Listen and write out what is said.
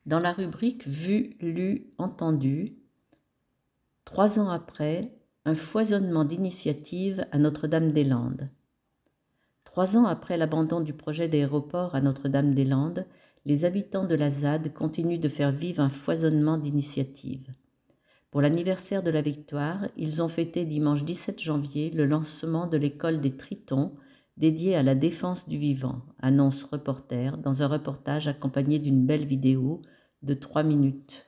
Dans la rubrique Vu, lu, entendu, 3 ans après, un foisonnement d'initiatives à Notre-Dame-des-Landes. 3 ans après l'abandon du projet d'aéroport à Notre-Dame-des-Landes, les habitants de la ZAD continuent de faire vivre un foisonnement d'initiatives. Pour l'anniversaire de la Victoire, ils ont fêté dimanche 17 janvier le lancement de l'école des Tritons, dédiée à la défense du vivant, annonce Reporter dans un reportage accompagné d'une belle vidéo de 3 minutes.